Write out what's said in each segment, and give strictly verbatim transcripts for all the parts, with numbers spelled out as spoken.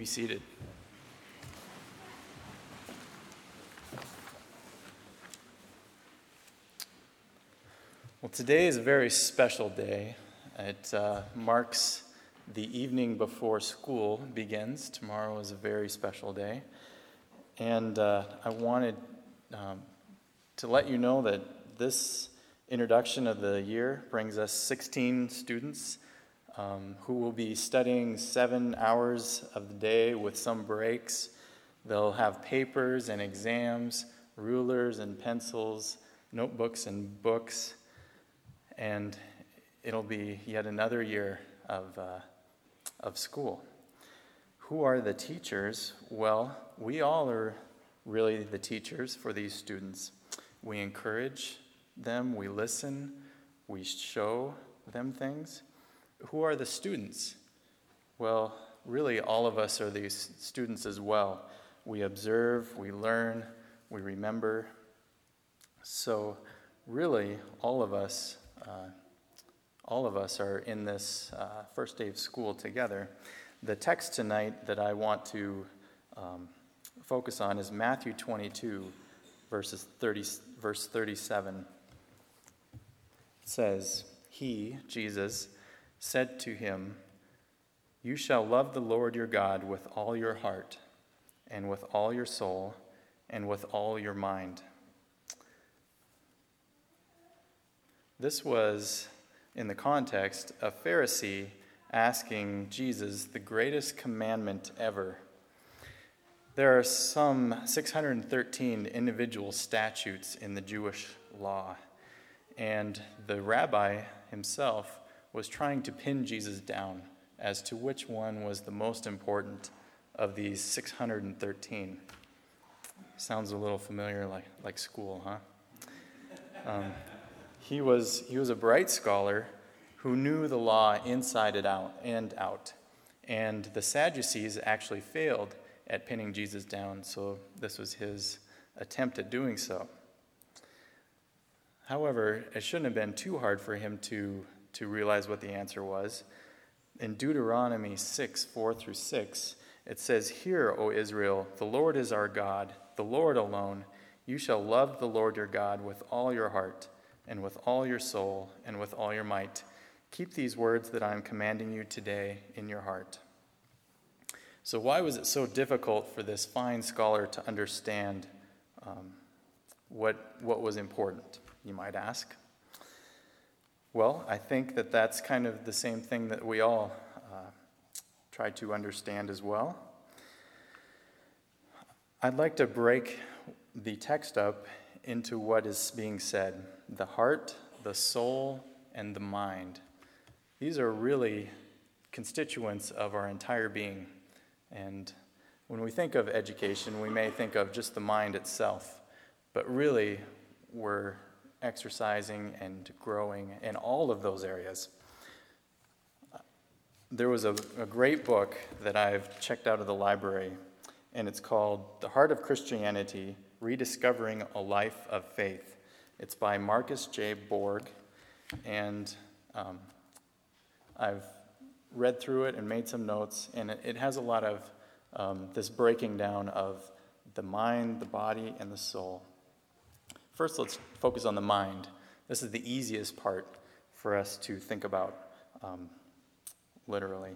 seated. Well, today is a very special day. It uh, marks the evening before school begins. Tomorrow is a very special day. And uh, I wanted um, to let you know that this introduction of the year brings us sixteen students um, who will be studying seven hours of the day with some breaks. They'll have papers and exams, rulers and pencils, notebooks and books, and it'll be yet another year of uh, of school. Who are the teachers? Well, we all are really the teachers for these students. We encourage them, we listen, we show them things. Who are the students? Well, really all of us are these students as well. We observe, we learn, we remember. So really all of us, uh, all of us are in this uh, first day of school together. The text tonight that I want to um, focus on is Matthew twenty-two, verses thirty, verse thirty-seven. It says, "He, Jesus, said to him, 'You shall love the Lord your God with all your heart, and with all your soul, and with all your mind.'" This was, in the context, a Pharisee asking Jesus the greatest commandment ever. There are some six hundred thirteen individual statutes in the Jewish law, and the rabbi himself was trying to pin Jesus down as to which one was the most important of these six hundred thirteen. Sounds a little familiar, like, like school, huh? Um, he was he was a bright scholar who knew the law inside and out and out. And the Sadducees actually failed at pinning Jesus down, so this was his attempt at doing so. However, it shouldn't have been too hard for him to, to realize what the answer was. In Deuteronomy six, four through six, it says, "Hear, O Israel, the Lord is our God, the Lord alone. You shall love the Lord your God with all your heart, and with all your soul, and with all your might. Keep these words that I am commanding you today in your heart." So why was it so difficult for this fine scholar to understand um, what, what was important, you might ask? Well, I think that that's kind of the same thing that we all uh, try to understand as well. I'd like to break the text up into what is being said: the heart, the soul, and the mind. These are really constituents of our entire being. And when we think of education, we may think of just the mind itself, but really we're exercising and growing in all of those areas. There was a, a great book that I've checked out of the library, and it's called The Heart of Christianity, Rediscovering a Life of Faith. It's by Marcus J. Borg, and um, I've read through it and made some notes, and it, it has a lot of um, this breaking down of the mind, the body, and the soul. First, let's focus on the mind. This is the easiest part for us to think about, um, literally.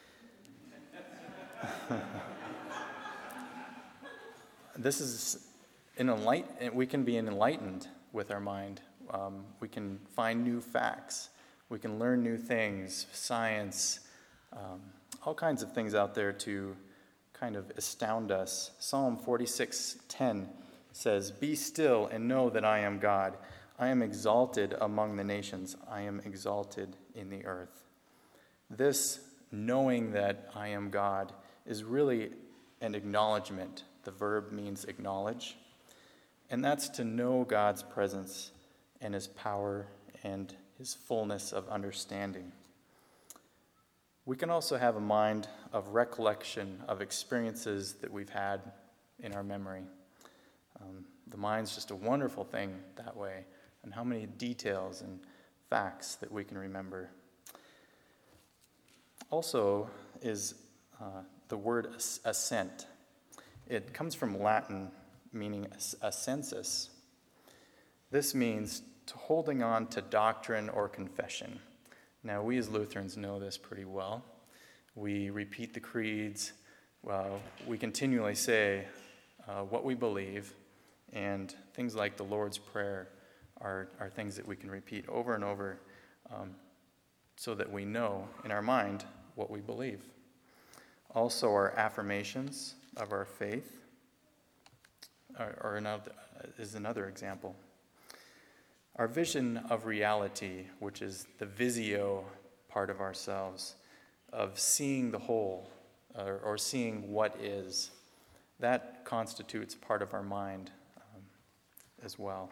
This is an enlight- we can be enlightened with our mind. Um, we can find new facts. We can learn new things, science, um, all kinds of things out there to kind of astound us. Psalm forty-six ten says, "Be still and know that I am God. I am exalted among the nations. I am exalted in the earth." This knowing that I am God is really an acknowledgement. The verb means acknowledge. And that's to know God's presence and his power and his fullness of understanding. We can also have a mind of recollection of experiences that we've had in our memory. Um, the mind's just a wonderful thing that way, and how many details and facts that we can remember. Also is uh, the word assent. It comes from Latin, meaning assensus. This means to holding on to doctrine or confession. Now, we as Lutherans know this pretty well. We repeat the creeds. Well, we continually say uh, what we believe, and things like the Lord's Prayer are, are things that we can repeat over and over um, so that we know in our mind what we believe. Also, our affirmations of our faith are, are another, is another example. Our vision of reality, which is the visio part of ourselves, of seeing the whole, or, or seeing what is, that constitutes part of our mind um, as well.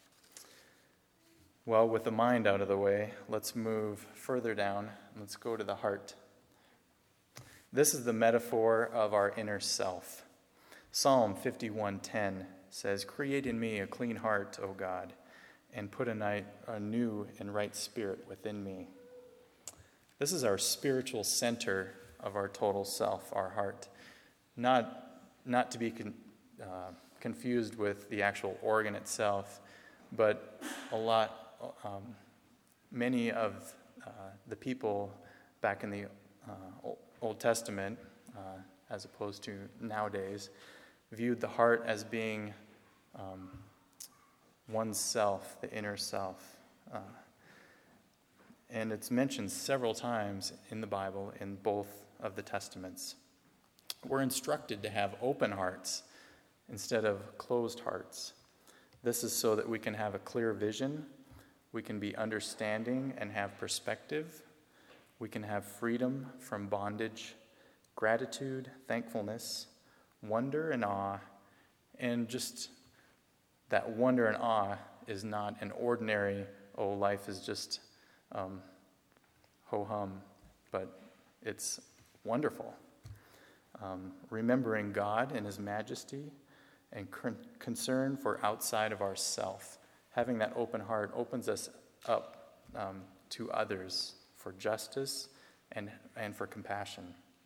Well, with the mind out of the way, let's move further down. Let's go to the heart. This is the metaphor of our inner self. Psalm fifty-one ten says, "Create in me a clean heart, O God, and put a, night, a new and right spirit within me." This is our spiritual center of our total self, our heart. Not, not to be con, uh, confused with the actual organ itself, but a lot, um, many of uh, the people back in the uh, Old Testament, uh, as opposed to nowadays, viewed the heart as being um, oneself, the inner self. Uh, and it's mentioned several times in the Bible in both of the Testaments. We're instructed to have open hearts instead of closed hearts. This is so that we can have a clear vision, we can be understanding and have perspective, we can have freedom from bondage, gratitude, thankfulness, wonder and awe, and just that wonder and awe is not an ordinary, oh, life is just um, ho-hum, but it's wonderful. Um, remembering God and His majesty and con- concern for outside of ourself. Having that open heart opens us up um, to others for justice and, and for compassion.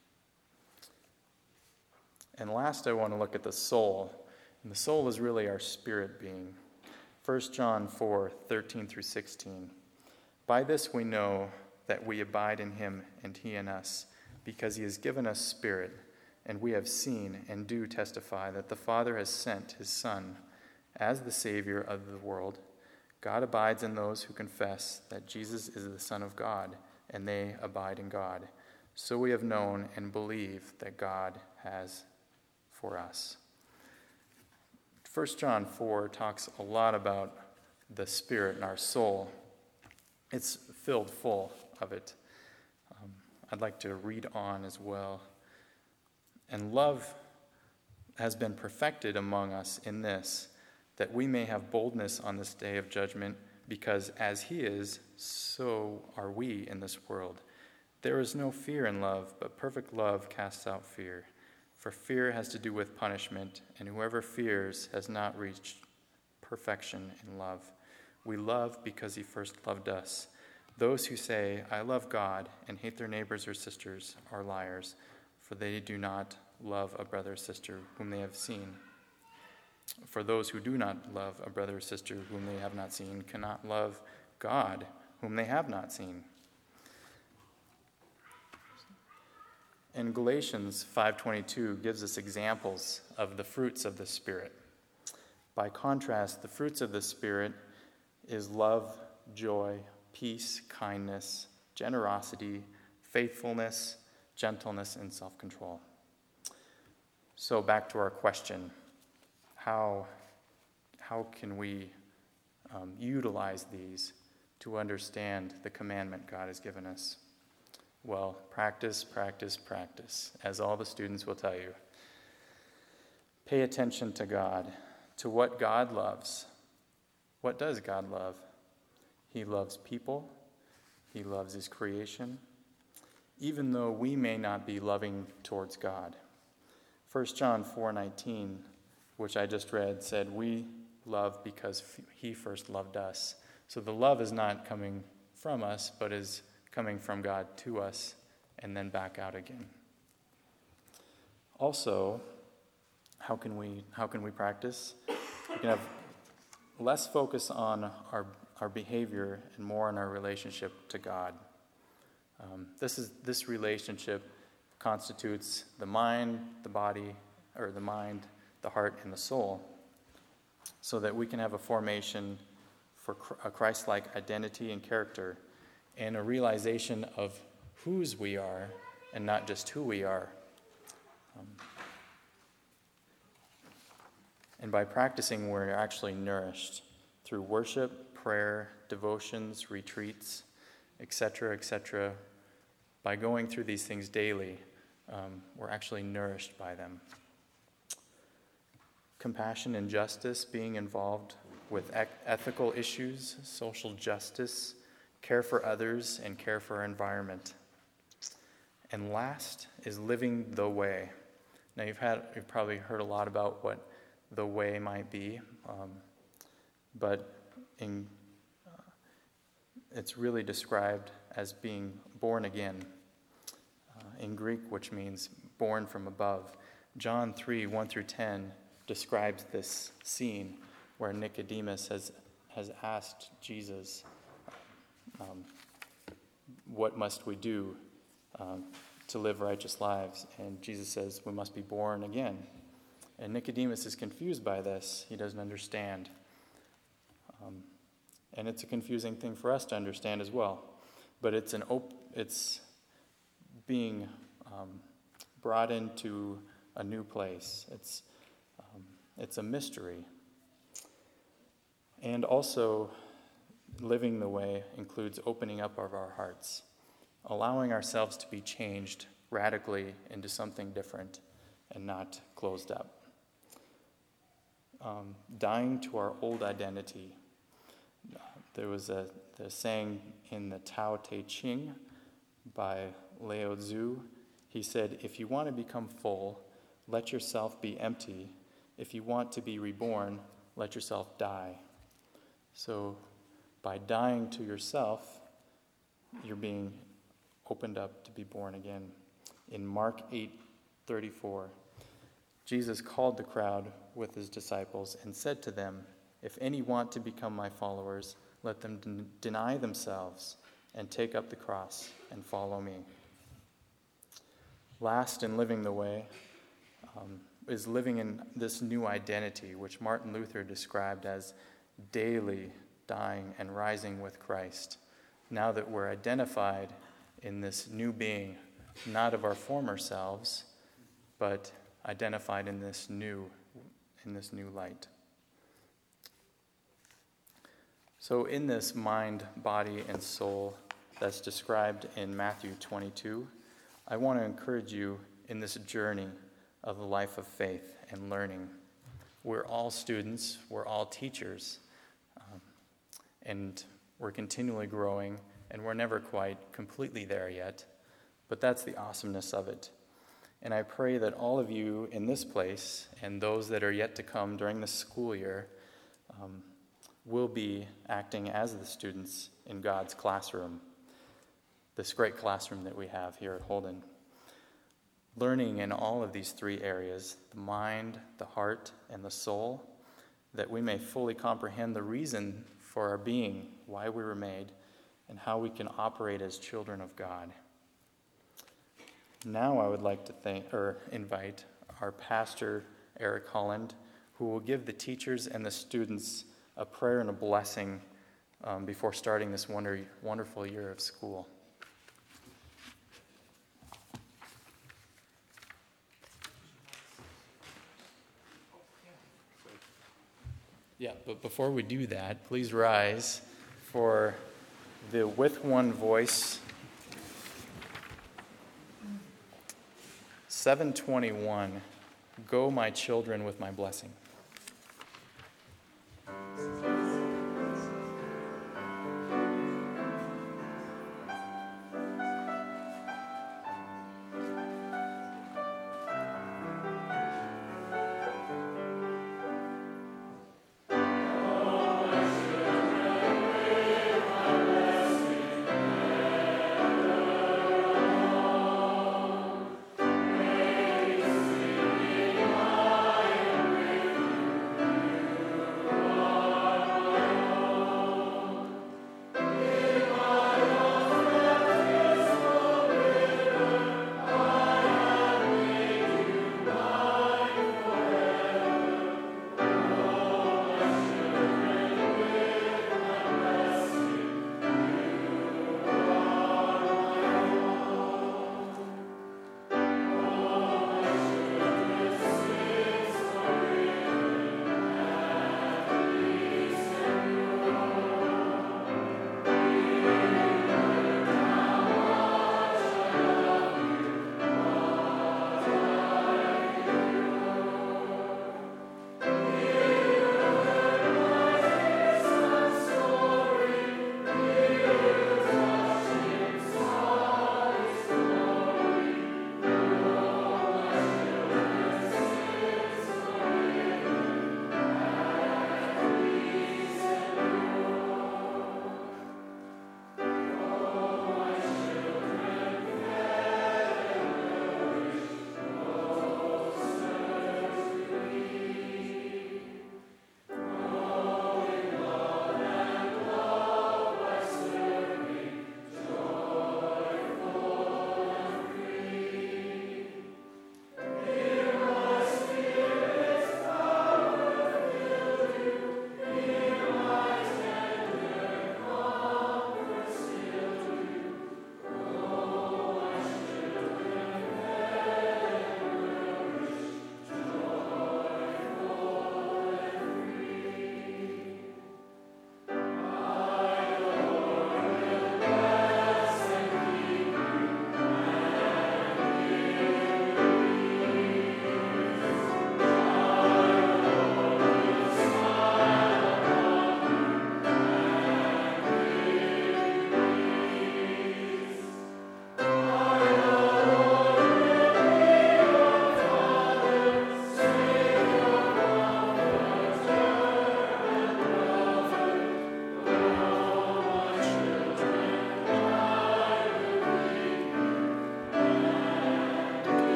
And last, I want to look at the soul. And the soul is really our spirit being. First John four thirteen through sixteen. "By this we know that we abide in Him and He in us, because He has given us spirit, and we have seen and do testify that the Father has sent His Son as the Savior of the world. God abides in those who confess that Jesus is the Son of God, and they abide in God. So we have known and believe that God has for us." First John four talks a lot about the spirit and our soul. It's filled full of it. Um, I'd like to read on as well. "And love has been perfected among us in this, that we may have boldness on this day of judgment, because as He is, so are we in this world. There is no fear in love, but perfect love casts out fear. For fear has to do with punishment, and whoever fears has not reached perfection in love. We love because He first loved us. Those who say, 'I love God,' and hate their neighbors or sisters are liars, for they do not love a brother or sister whom they have seen. For those who do not love a brother or sister whom they have not seen cannot love God whom they have not seen." And Galatians five twenty-two gives us examples of the fruits of the Spirit. By contrast, the fruits of the Spirit is love, joy, peace, kindness, generosity, faithfulness, gentleness, and self-control. So back to our question. How, how can we um, utilize these to understand the commandment God has given us? Well, practice, practice, practice, as all the students will tell you. Pay attention to God, to what God loves. What does God love? He loves people. He loves His creation, even though we may not be loving towards God. First John four nineteen, which I just read, said, "We love because He first loved us." So the love is not coming from us, but is coming from God to us and then back out again. Also, how can we how can we practice? We can have less focus on our our behavior and more on our relationship to God. Um, this is this relationship constitutes the mind, the body, or the mind, the heart, and the soul, so that we can have a formation for a Christ-like identity and character, and a realization of whose we are and not just who we are. Um, and by practicing, we're actually nourished through worship, prayer, devotions, retreats, et cetera, et cetera. By going through these things daily, um, we're actually nourished by them. Compassion and justice, being involved with ec- ethical issues, social justice, care for others, and care for our environment. And last is living the way. Now you've had you've probably heard a lot about what the way might be, um, but in, uh, it's really described as being born again uh, in Greek, which means born from above. John three, one through ten describes this scene where Nicodemus has, has asked Jesus, um, what must we do um, to live righteous lives? And Jesus says, we must be born again. And Nicodemus is confused by this. He doesn't understand. Um, and it's a confusing thing for us to understand as well. But it's an op- it's being um, brought into a new place. It's um, it's a mystery. And also, living the way includes opening up of our hearts, allowing ourselves to be changed radically into something different and not closed up. Um, dying to our old identity. There was a the saying in the Tao Te Ching by Lao Tzu. He said, if you want to become full, let yourself be empty. If you want to be reborn, let yourself die. So by dying to yourself, you're being opened up to be born again. In Mark eight thirty-four, Jesus called the crowd with his disciples and said to them, if any want to become my followers, let them den- deny themselves and take up the cross and follow me. Last in living the way um, is living in this new identity, which Martin Luther described as daily dying and rising with Christ. Now that we're identified in this new being, not of our former selves, but identified in this new, in this new light. So in this mind, body, and soul that's described in Matthew twenty-two, I want to encourage you in this journey of the life of faith and learning. We're all students, we're all teachers, um, and we're continually growing, and we're never quite completely there yet, but that's the awesomeness of it. And I pray that all of you in this place, and those that are yet to come during the school year, um, will be acting as the students in God's classroom, this great classroom that we have here at Holden. Learning in all of these three areas, the mind, the heart, and the soul, that we may fully comprehend the reason for our being, why we were made, and how we can operate as children of God. Now I would like to thank or invite our pastor, Eric Holland, who will give the teachers and the students a prayer and a blessing um, before starting this wonder, wonderful year of school. Yeah, but before we do that, please rise for the With One Voice seven twenty-one, Go My Children with My Blessing.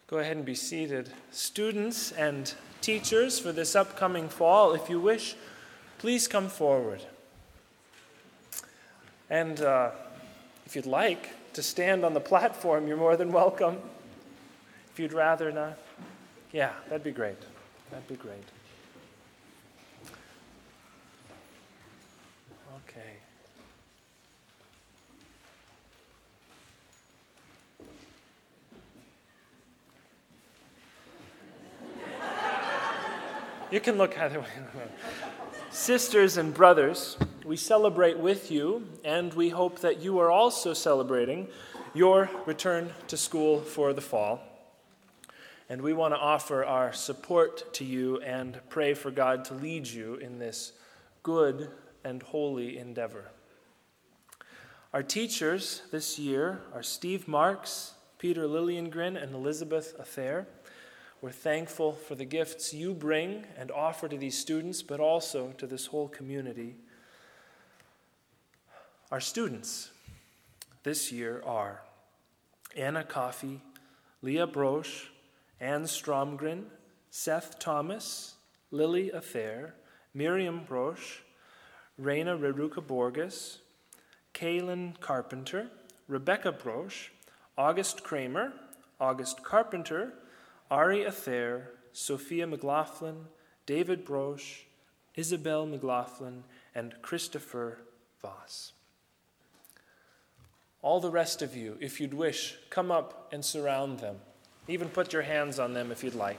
Go ahead and be seated. Students and teachers for this upcoming fall, if you wish, please come forward. And uh, if you'd like to stand on the platform, you're more than welcome. If you'd rather not, yeah, that'd be great. That'd be great. Okay. You can look either way. Sisters and brothers, we celebrate with you, and we hope that you are also celebrating your return to school for the fall. And we want to offer our support to you and pray for God to lead you in this good and holy endeavor. Our teachers this year are Steve Marks, Peter Lilliengren, and Elizabeth Athair. We're thankful for the gifts you bring and offer to these students, but also to this whole community. Our students this year are Anna Coffey, Leah Broche, Anne Stromgren, Seth Thomas, Lily Athair, Miriam Broche, Reina Reruca Borges, Kaylin Carpenter, Rebecca Broche, August Kramer, August Carpenter, Ari Athair, Sophia McLaughlin, David Broche, Isabel McLaughlin, and Christopher Voss. All the rest of you, if you'd wish, come up and surround them. Even put your hands on them if you'd like.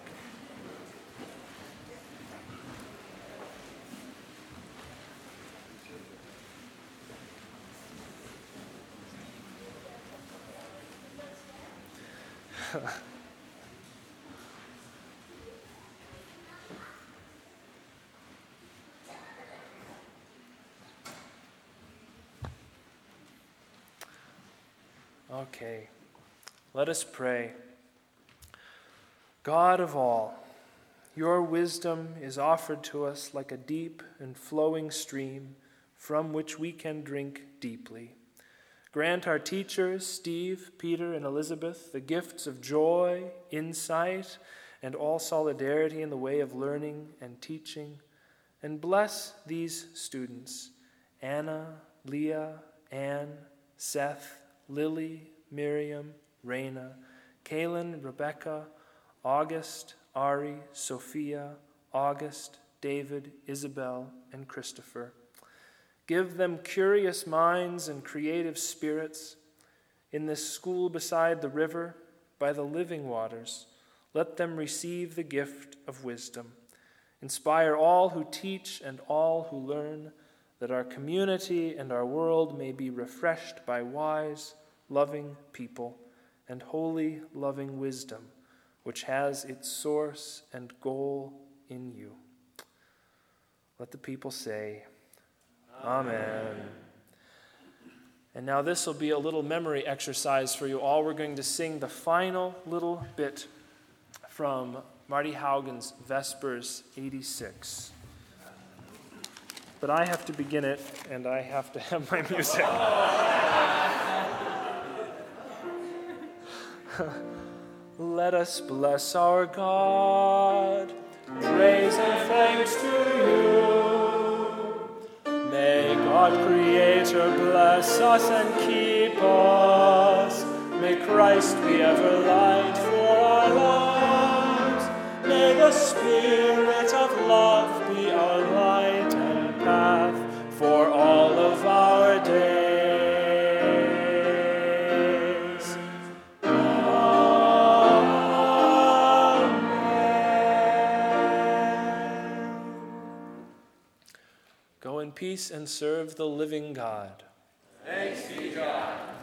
Okay, let us pray. God of all, your wisdom is offered to us like a deep and flowing stream from which we can drink deeply. Grant our teachers, Steve, Peter, and Elizabeth, the gifts of joy, insight, and all solidarity in the way of learning and teaching, and bless these students, Anna, Leah, Anne, Seth, Lily, Miriam, Reina, Kaylin, Rebecca, August, Ari, Sophia, August, David, Isabel, and Christopher. Give them curious minds and creative spirits. In this school beside the river, by the living waters, let them receive the gift of wisdom. Inspire all who teach and all who learn, that our community and our world may be refreshed by wise, loving people and holy, loving wisdom, which has its source and goal in you. Let the people say, Amen. Amen. And now this will be a little memory exercise for you all. We're going to sing the final little bit from Marty Haugen's Vespers eighty-six. But I have to begin it, and I have to have my music. Let us bless our God, praise and thanks to you. May God Creator bless us and keep us. May Christ be ever light for our lives. May the Spirit of love be our light and path for all of our days. Go in peace and serve the living God. Thanks be to God.